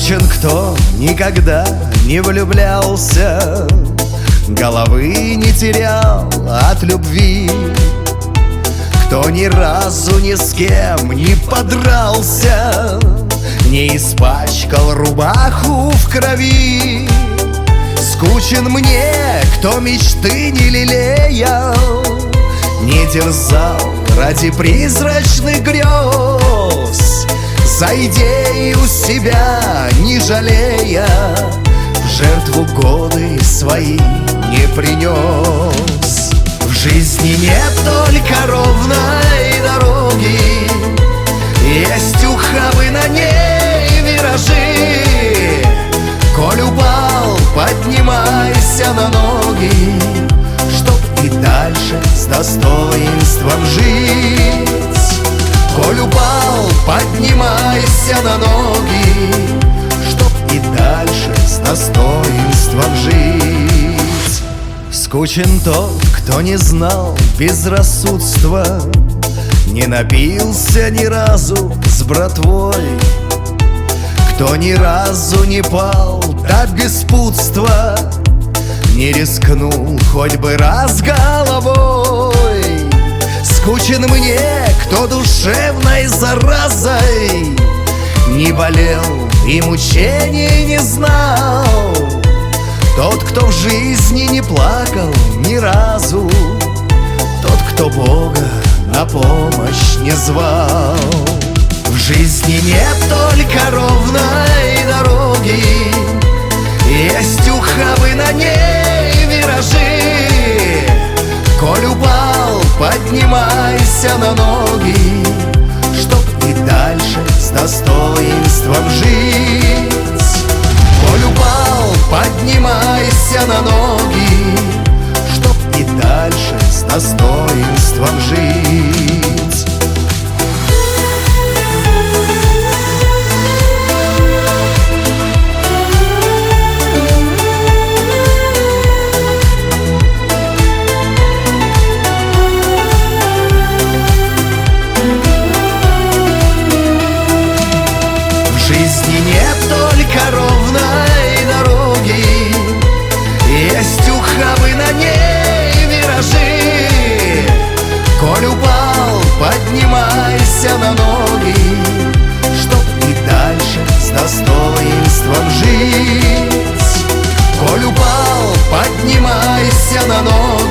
Скучен, кто никогда не влюблялся, головы не терял от любви, кто ни разу ни с кем не подрался, не испачкал рубаху в крови. Скучен мне, кто мечты не лелеял, не дерзал ради призрачных грез, за идею себя не жалея, в жертву годы свои не принес. В жизни нет только ровной дороги, есть ухабы, на ней виражи. Коль упал, поднимайся на ноги, чтоб и дальше с достоинством жить. Коль упал, поднимайся на ноги, чтоб и дальше с достоинством жить. Скучен тот, кто не знал безрассудства, не напился ни разу с братвой, кто ни разу не пал до беспутства, не рискнул хоть бы раз головой. Скучен мне, кто душевной заразой не болел и мучений не знал, тот, кто в жизни не плакал ни разу, тот, кто Бога на помощь не звал. В жизни нет только ровной дороги, есть ухабы, на ней виражи. Коль упал, поднимайся на ноги, чтоб и дальше с достоинством жить. Коль упал, поднимайся на ноги, чтоб и дальше с достоинством жить. В жизни нет только ровной дороги, есть ухабы, на ней виражи. Коль упал, поднимайся на ноги, чтоб и дальше с достоинством жить. Коль упал, поднимайся на ноги,